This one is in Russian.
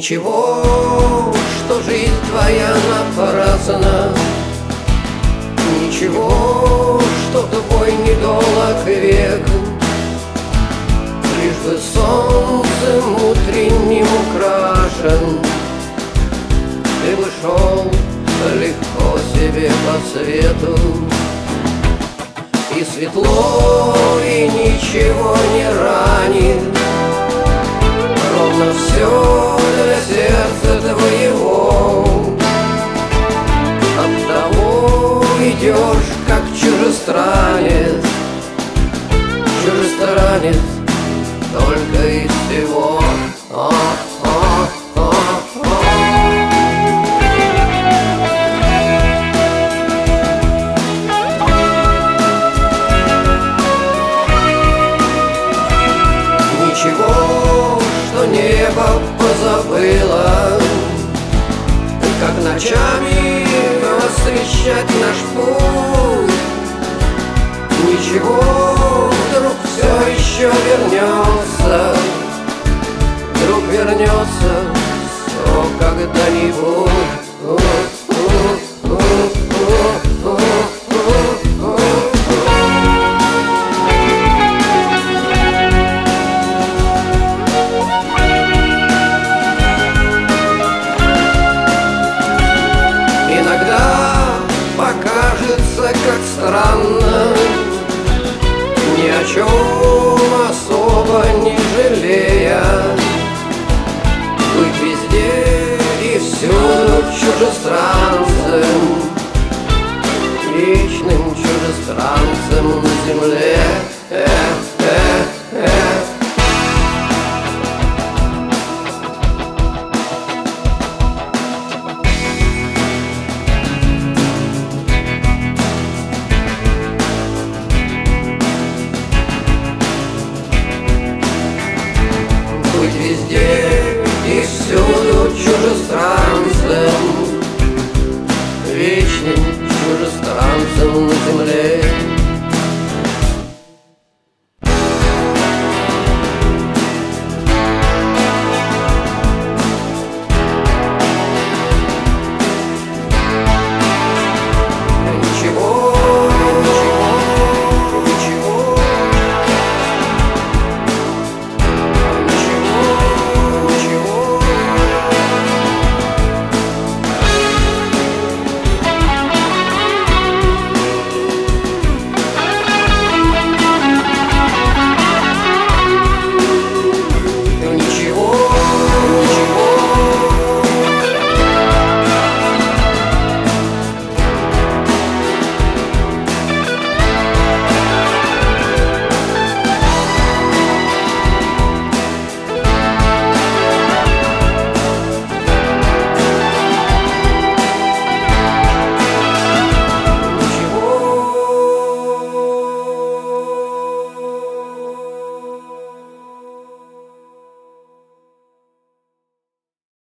Ничего, что жизнь твоя напрасна, ничего, что твой недолг век, лишь бы солнцем утренним украшен, ты бы шел легко себе по свету. И светло, и ничего не ранит, ровно все для сердца твоего. Оттого идешь, как чужестранец, чужестранец только из всего. Ничего, что небо позабыло, как ночами освещать наш путь. Ничего, вдруг все еще вернется, вдруг вернется все когда-нибудь.